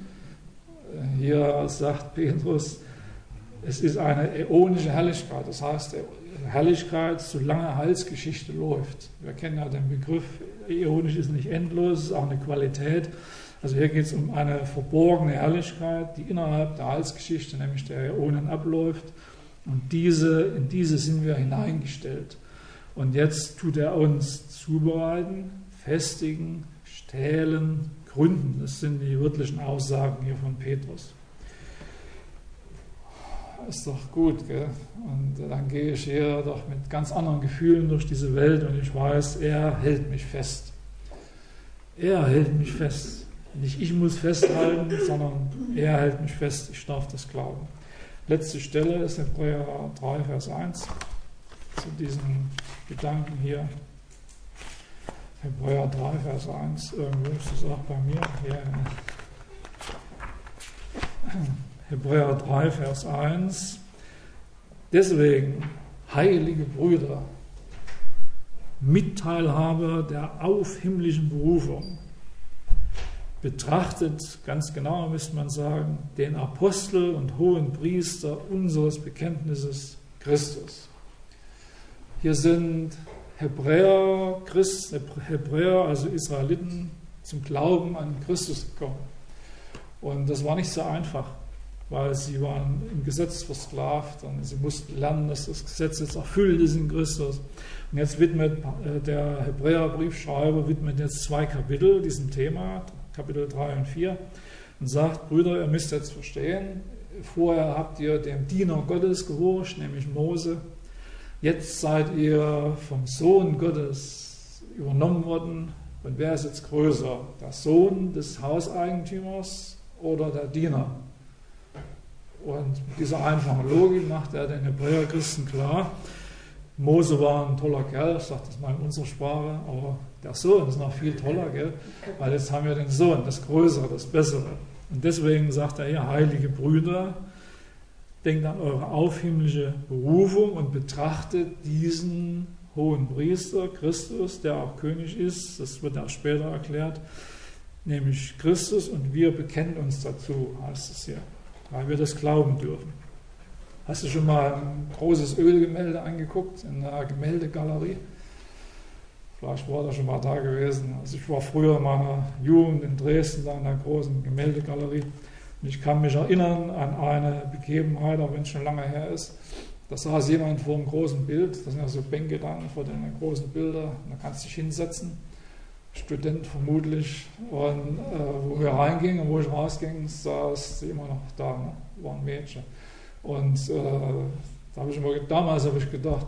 Hier sagt Petrus, es ist eine äonische Herrlichkeit, das heißt Herrlichkeit, solange Heilsgeschichte läuft. Wir kennen ja den Begriff, äonisch ist nicht endlos, ist auch eine Qualität. Also hier geht es um eine verborgene Herrlichkeit, die innerhalb der Heilsgeschichte, nämlich der Äonen, abläuft. Und in diese sind wir hineingestellt. Und jetzt tut er uns zubereiten, festigen, stählen, gründen. Das sind die wörtlichen Aussagen hier von Petrus. Ist doch gut, gell? Und dann gehe ich hier doch mit ganz anderen Gefühlen durch diese Welt und ich weiß, er hält mich fest. Er hält mich fest. Nicht ich muss festhalten, sondern er hält mich fest. Ich darf das glauben. Letzte Stelle ist Hebräer 3, Vers 1 zu diesem Gedanken hier. Hebräer 3, Vers 1, irgendwo ist es auch bei mir. Hier. Hebräer 3, Vers 1. Deswegen, heilige Brüder, Mitteilhaber der aufhimmlischen Berufung, betrachtet, ganz genau müsste man sagen, den Apostel und hohen Priester unseres Bekenntnisses Christus. Hier sind Hebräer, also Israeliten, zum Glauben an Christus gekommen. Und das war nicht so einfach, weil sie waren im Gesetz versklavt und sie mussten lernen, dass das Gesetz jetzt erfüllt ist in Christus. Und jetzt widmet der Hebräerbriefschreiber jetzt 2 Kapitel diesem Thema, Kapitel 3 und 4, und sagt, Brüder, ihr müsst jetzt verstehen, vorher habt ihr dem Diener Gottes gehorcht, nämlich Mose. Jetzt seid ihr vom Sohn Gottes übernommen worden. Und wer ist jetzt größer? Der Sohn des Hauseigentümers oder der Diener? Und mit dieser einfachen Logik macht er den Hebräerchristen klar, Mose war ein toller Kerl, ich sage das mal in unserer Sprache, aber der Sohn ist noch viel toller, gell? Weil jetzt haben wir den Sohn, das Größere, das Bessere. Und deswegen sagt er hier, heilige Brüder, denkt an eure aufhimmlische Berufung und betrachtet diesen hohen Priester, Christus, der auch König ist, das wird auch später erklärt, nämlich Christus, und wir bekennen uns dazu, heißt es hier, weil wir das glauben dürfen. Hast du schon mal ein großes Ölgemälde angeguckt in der Gemäldegalerie? Vielleicht war er schon mal da gewesen. Also ich war früher in meiner Jugend in Dresden da in der großen Gemäldegalerie. Und ich kann mich erinnern an eine Begebenheit, auch wenn es schon lange her ist. Da saß jemand vor einem großen Bild, das sind ja so Bänke dann vor den großen Bildern, da kannst du dich hinsetzen, Student vermutlich, und wo wir reingingen und wo ich rausging, saß sie immer noch da, ne? War ein Mädchen. Und da habe ich immer, damals habe ich gedacht,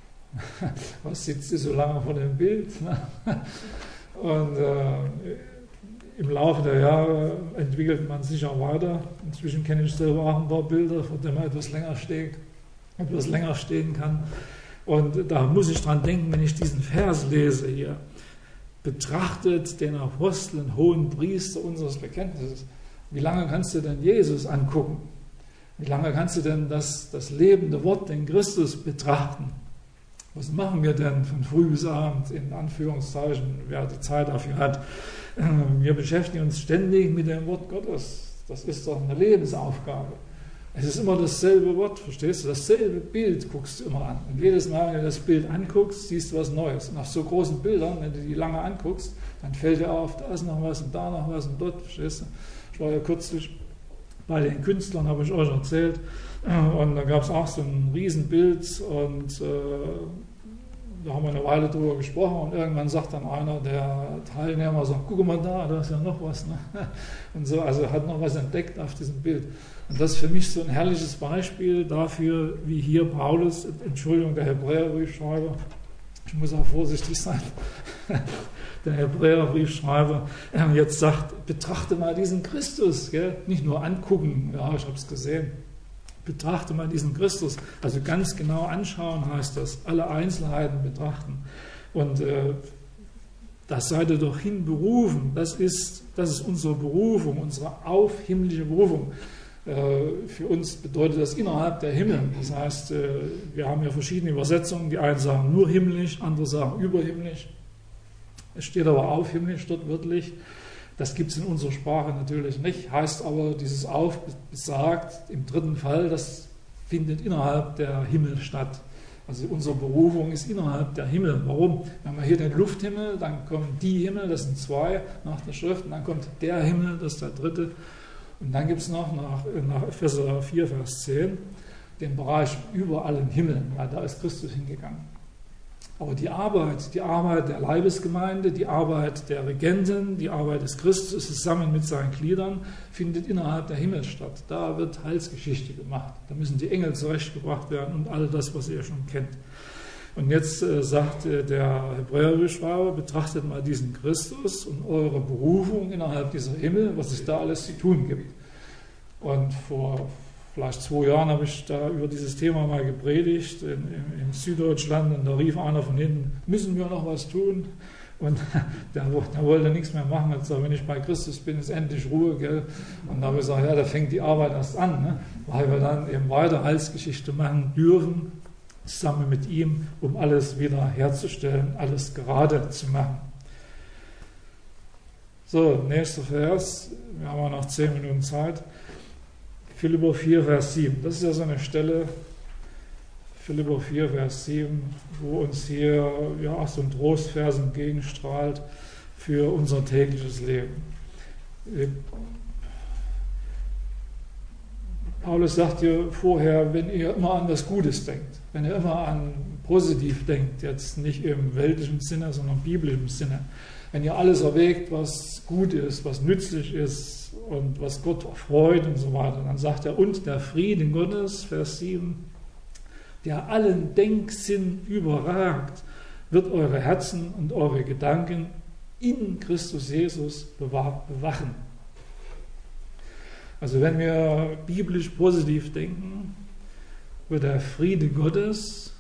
was sitzt sie so lange vor dem Bild? Ne? Und im Laufe der Jahre entwickelt man sich auch weiter. Inzwischen kenne ich selber auch ein paar Bilder, vor denen man etwas länger stehen kann. Und da muss ich dran denken, wenn ich diesen Vers lese hier. Betrachtet den Apostel und hohen Priester unseres Bekenntnisses. Wie lange kannst du denn Jesus angucken? Wie lange kannst du denn das lebende Wort, den Christus, betrachten? Was machen wir denn von früh bis abend, in Anführungszeichen, wer die Zeit dafür hat? Wir beschäftigen uns ständig mit dem Wort Gottes. Das ist doch eine Lebensaufgabe. Es ist immer dasselbe Wort, verstehst du? Dasselbe Bild guckst du immer an. Und jedes Mal, wenn du das Bild anguckst, siehst du was Neues. Und auf so großen Bildern, wenn du die lange anguckst, dann fällt dir auf, da ist noch was und da noch was und dort, verstehst du? Ich war ja kürzlich bei den Künstlern, habe ich euch erzählt, und da gab es auch so ein Riesenbild, und da haben wir eine Weile drüber gesprochen, und irgendwann sagt dann einer der Teilnehmer, so, guck mal da ist ja noch was, ne? Und so, also hat noch was entdeckt auf diesem Bild. Und das ist für mich so ein herrliches Beispiel dafür, wie hier Paulus, Entschuldigung, der Hebräerbriefschreiber, ich muss auch vorsichtig sein, der Hebräerbriefschreiber jetzt sagt, betrachte mal diesen Christus, gell? Nicht nur angucken, ja, ich habe es gesehen, betrachte mal diesen Christus, also ganz genau anschauen heißt das, alle Einzelheiten betrachten. Und das seid ihr doch hinberufen, das ist unsere Berufung, unsere aufhimmlische Berufung. Für uns bedeutet das innerhalb der Himmel. Das heißt, wir haben ja verschiedene Übersetzungen. Die einen sagen nur himmlisch, andere sagen überhimmlisch. Es steht aber aufhimmlisch dort wörtlich. Das gibt es in unserer Sprache natürlich nicht. Heißt aber, dieses Auf besagt im dritten Fall, das findet innerhalb der Himmel statt. Also unsere Berufung ist innerhalb der Himmel. Warum? Wenn wir hier den Lufthimmel, dann kommen die Himmel, das sind zwei nach der Schrift, und dann kommt der Himmel, das ist der dritte. Und dann gibt es noch nach Epheser 4, Vers 10, den Bereich über allen Himmeln, weil da ist Christus hingegangen. Aber die Arbeit der Leibesgemeinde, die Arbeit der Regenten, die Arbeit des Christus zusammen mit seinen Gliedern findet innerhalb der Himmel statt. Da wird Heilsgeschichte gemacht. Da müssen die Engel zurechtgebracht werden und all das, was ihr schon kennt. Und jetzt sagt der Hebräerbriefschreiber, betrachtet mal diesen Christus und eure Berufung innerhalb dieser Himmel, was es da alles zu tun gibt. Und vor vielleicht 2 Jahren habe ich da über dieses Thema mal gepredigt in Süddeutschland, und da rief einer von hinten, müssen wir noch was tun? Und der wollte nichts mehr machen. Er sagt, wenn ich bei Christus bin, ist endlich Ruhe, gell? Und da habe ich gesagt, ja, da fängt die Arbeit erst an, ne? Weil wir dann eben weiter Heilsgeschichte machen dürfen, zusammen mit ihm, um alles wieder herzustellen, alles gerade zu machen. So, nächster Vers, wir haben ja noch 10 Minuten Zeit. Philipper 4, Vers 7. Das ist ja so eine Stelle, Philipper 4, Vers 7, wo uns hier ja so ein Trostvers entgegenstrahlt für unser tägliches Leben. Paulus sagt hier vorher, wenn ihr immer an das Gutes denkt, wenn ihr immer an positiv denkt, jetzt nicht im weltlichen Sinne, sondern im biblischen Sinne, wenn ihr alles erwägt, was gut ist, was nützlich ist und was Gott freut und so weiter, dann sagt er, und der Frieden Gottes, Vers 7, der allen Denksinn überragt, wird eure Herzen und eure Gedanken in Christus Jesus bewachen. Also wenn wir biblisch positiv denken, wird der Friede Gottes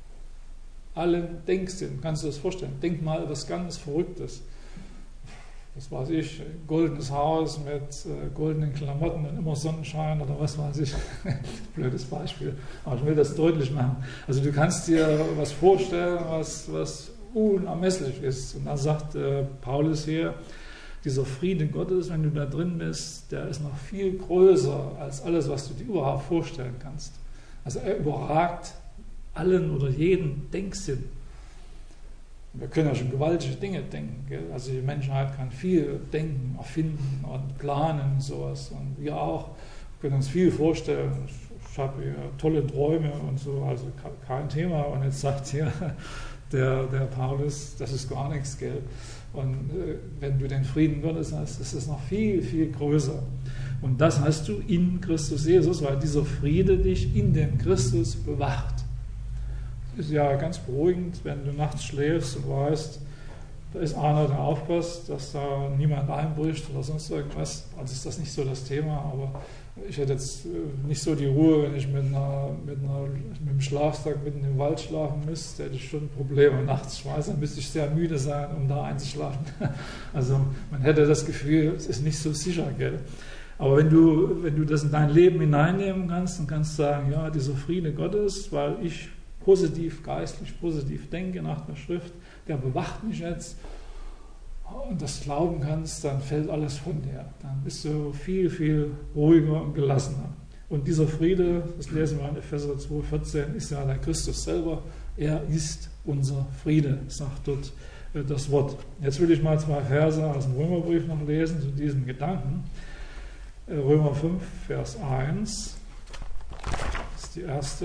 allen Denksinn, kannst du dir das vorstellen? Denk mal was ganz Verrücktes. was weiß ich, goldenes Haus mit goldenen Klamotten und immer Sonnenschein oder was weiß ich. Blödes Beispiel, aber ich will das deutlich machen. Also du kannst dir was vorstellen, was unermesslich ist. Und da sagt Paulus hier, dieser Friede Gottes, wenn du da drin bist, der ist noch viel größer als alles, was du dir überhaupt vorstellen kannst. Also er überragt allen oder jeden Denksinn. Wir können ja schon gewaltige Dinge denken. Gell? Also die Menschheit kann viel denken, erfinden und planen und sowas. Und wir auch können uns viel vorstellen. Ich habe hier tolle Träume und so, also kein Thema. Und jetzt sagt hier der Paulus, das ist gar nichts, gell? Und wenn du den Frieden Gottes hast, ist es noch viel, viel größer. Und das hast du in Christus Jesus, weil dieser Friede dich in dem Christus bewacht. Ist ja ganz beruhigend, wenn du nachts schläfst und weißt, da ist einer, der aufpasst, dass da niemand einbricht oder sonst irgendwas. Also ist das nicht so das Thema, aber ich hätte jetzt nicht so die Ruhe, wenn ich mit dem Schlafsack mitten im Wald schlafen müsste, hätte ich schon Probleme nachts. Ich weiß, dann müsste ich sehr müde sein, um da einzuschlafen. Also man hätte das Gefühl, es ist nicht so sicher, gell? Aber wenn du das in dein Leben hineinnehmen kannst und kannst sagen, ja, dieser Friede Gottes, weil ich geistlich positiv denke nach der Schrift, der bewacht mich jetzt und das glauben kannst, dann fällt alles von dir. Dann bist du viel, viel ruhiger und gelassener. Und dieser Friede, das lesen wir in Epheser 2,14, ist ja der Christus selber. Er ist unser Friede, sagt dort das Wort. Jetzt will ich mal 2 Verse aus dem Römerbrief noch lesen zu diesem Gedanken. Römer 5, Vers 1, das ist die erste.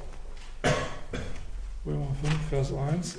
Römer 5, Vers 1.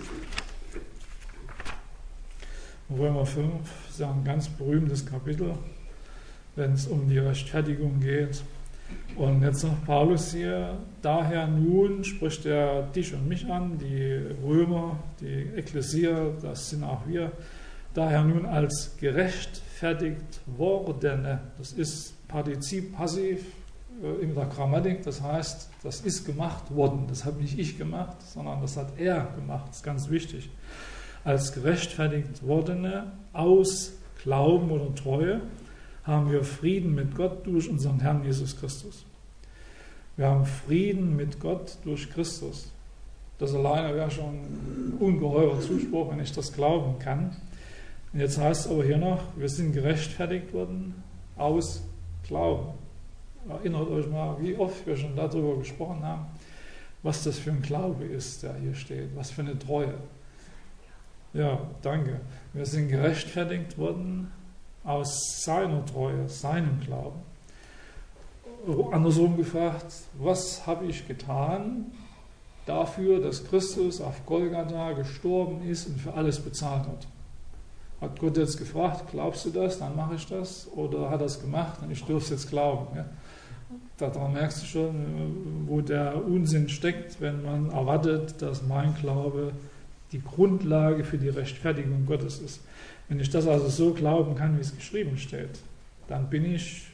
Römer 5 ist ja ein ganz berühmtes Kapitel, wenn es um die Rechtfertigung geht. Und jetzt sagt Paulus hier, daher nun spricht er dich und mich an, die Römer, die Ekklesia, das sind auch wir, daher nun als gerechtfertigt Wordene, das ist Partizip passiv in der Grammatik, das heißt, das ist gemacht worden, das habe nicht ich gemacht, sondern das hat er gemacht, das ist ganz wichtig. Als gerechtfertigt Wordene aus Glauben oder Treue haben wir Frieden mit Gott durch unseren Herrn Jesus Christus. Wir haben Frieden mit Gott durch Christus. Das alleine wäre schon ein ungeheurer Zuspruch, wenn ich das glauben kann. Und jetzt heißt es aber hier noch, wir sind gerechtfertigt worden aus Glauben. Erinnert euch mal, wie oft wir schon darüber gesprochen haben, was das für ein Glaube ist, der hier steht, was für eine Treue. Ja, danke. Wir sind gerechtfertigt worden aus seiner Treue, seinem Glauben. Andersrum gefragt, was habe ich getan dafür, dass Christus auf Golgatha gestorben ist und für alles bezahlt hat? Hat Gott jetzt gefragt, glaubst du das, dann mache ich das? Oder hat er es gemacht und ich dürfte es jetzt glauben? Ja? Daran merkst du schon, wo der Unsinn steckt, wenn man erwartet, dass mein Glaube die Grundlage für die Rechtfertigung Gottes ist. Wenn ich das also so glauben kann, wie es geschrieben steht, dann bin ich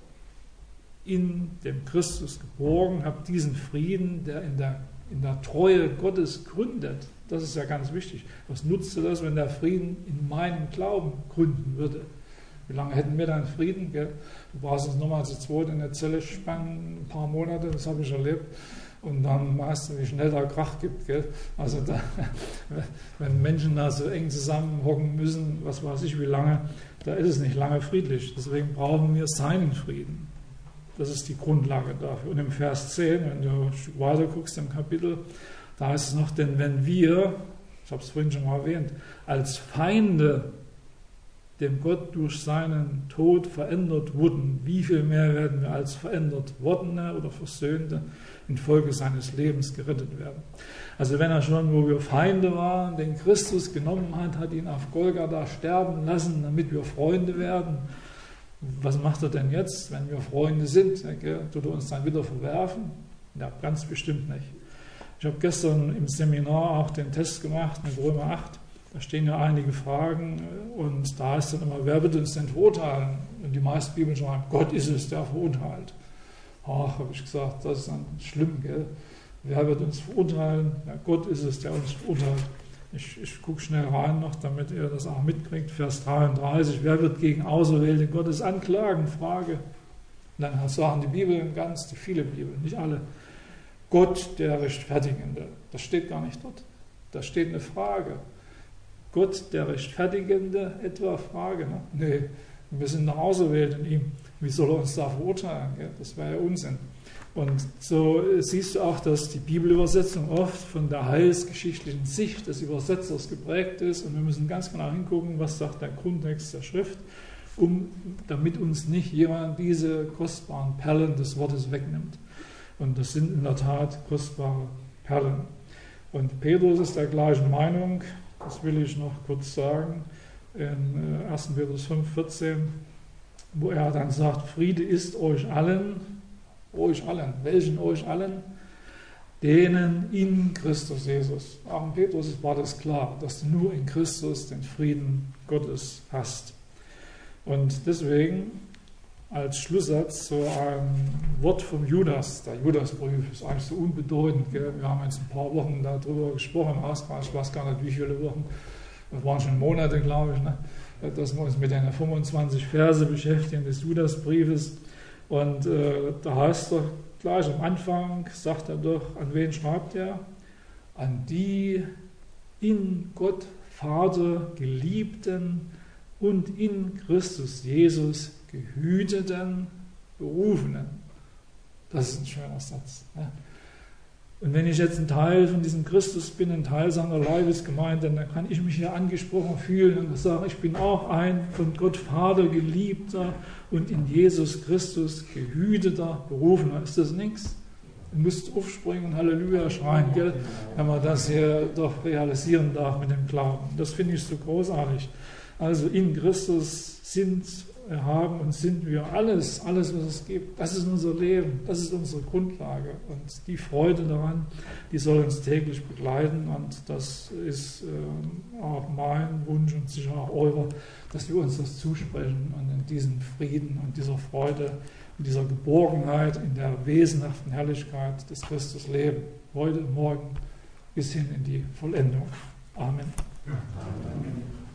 in dem Christus geborgen, habe diesen Frieden, der in der Treue Gottes gründet. Das ist ja ganz wichtig. Was nutzte das, wenn der Frieden in meinem Glauben gründen würde? Wie lange hätten wir dann Frieden? Gell? Du brauchst uns nochmal zu zweit in der Zelle spannen, ein paar Monate, das habe ich erlebt. Und dann weißt du, wie schnell da Krach gibt. Gell? Also da, wenn Menschen da so eng zusammenhocken müssen, was weiß ich wie lange, da ist es nicht lange friedlich. Deswegen brauchen wir seinen Frieden. Das ist die Grundlage dafür. Und im Vers 10, wenn du ein Stück weiter guckst im Kapitel, da heißt es noch, denn wenn wir, ich habe es vorhin schon mal erwähnt, als Feinde dem Gott durch seinen Tod verändert wurden, wie viel mehr werden wir als verändert Wordene oder Versöhnte infolge seines Lebens gerettet werden. Also wenn er schon, wo wir Feinde waren, den Christus genommen hat ihn auf Golgatha sterben lassen, damit wir Freunde werden, was macht er denn jetzt, wenn wir Freunde sind? Tut er uns dann wieder verwerfen? Ja, ganz bestimmt nicht. Ich habe gestern im Seminar auch den Test gemacht mit Römer 8. Da stehen ja einige Fragen und da heißt dann immer, wer wird uns denn verurteilen? Und die meisten Bibeln schreiben, Gott ist es, der verurteilt. Ach, habe ich gesagt, das ist dann schlimm, gell? Wer wird uns verurteilen? Ja, Gott ist es, der uns verurteilt. Ich gucke schnell rein noch, damit ihr das auch mitkriegt. Vers 33, wer wird gegen Auserwählte Gottes anklagen? Frage. Und dann sagen die Bibeln ganz, die viele Bibeln, nicht alle. Gott, der Rechtfertigende. Das steht gar nicht dort. Da steht eine Frage. Gott, der Rechtfertigende, etwa Frage. Ne? Nee, wir sind noch auserwählt in ihm. Wie soll er uns da verurteilen? Ja, das wäre ja Unsinn. Und so siehst du auch, dass die Bibelübersetzung oft von der heilsgeschichtlichen Sicht des Übersetzers geprägt ist. Und wir müssen ganz genau hingucken, was sagt der Grundtext der Schrift, damit uns nicht jemand diese kostbaren Perlen des Wortes wegnimmt. Und das sind in der Tat kostbare Perlen. Und Petrus ist der gleichen Meinung, das will ich noch kurz sagen, in 1. Petrus 5,14, wo er dann sagt, Friede ist euch allen, welchen euch allen? Denen in Christus Jesus. Auch in Petrus war das klar, dass du nur in Christus den Frieden Gottes hast. Und deswegen als Schlusssatz so ein Wort vom Judas. Der Judasbrief ist eigentlich so unbedeutend. Gell? Wir haben jetzt ein paar Wochen darüber gesprochen, ich weiß gar nicht wie viele Wochen, das waren schon Monate, glaube ich, ne? Dass wir uns mit den 25 Verse beschäftigen des Judasbriefes. Und da heißt er gleich am Anfang, sagt er doch, an wen schreibt er? An die in Gott Vater geliebten und in Christus Jesus gehüteten, berufenen. Das ist ein schöner Satz. Ne? Und wenn ich jetzt ein Teil von diesem Christus bin, ein Teil seiner Leibesgemeinde, dann kann ich mich hier angesprochen fühlen und sagen, ich bin auch ein von Gott Vater geliebter und in Jesus Christus gehüteter, berufener. Ist das nichts? Du musst aufspringen und Halleluja schreien, gell? Wenn man das hier doch realisieren darf mit dem Glauben. Das finde ich so großartig. Also in Christus haben und sind wir alles, was es gibt. Das ist unser Leben, das ist unsere Grundlage. Und die Freude daran, die soll uns täglich begleiten. Und das ist auch mein Wunsch und sicher auch eurer, dass wir uns das zusprechen und in diesem Frieden und dieser Freude und dieser Geborgenheit in der wesenhaften Herrlichkeit des Christus leben. Heute, morgen bis hin in die Vollendung. Amen. Amen.